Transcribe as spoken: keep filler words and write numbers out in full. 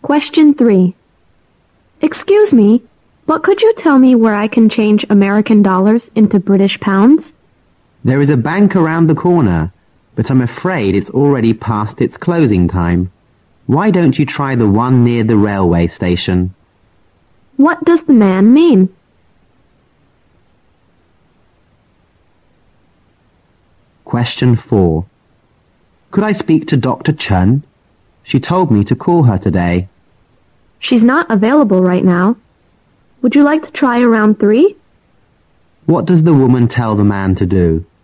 Question three. Excuse me, but could you tell me where I can change American dollars into British pounds? There is a bank around the corner, but I'm afraid it's already past its closing time. Why don't you try the one near the railway station? What does the man mean? Question four. Could I speak to Doctor Chen? She told me to call her today. She's not available right now. Would you like to try around three? What does the woman tell the man to do?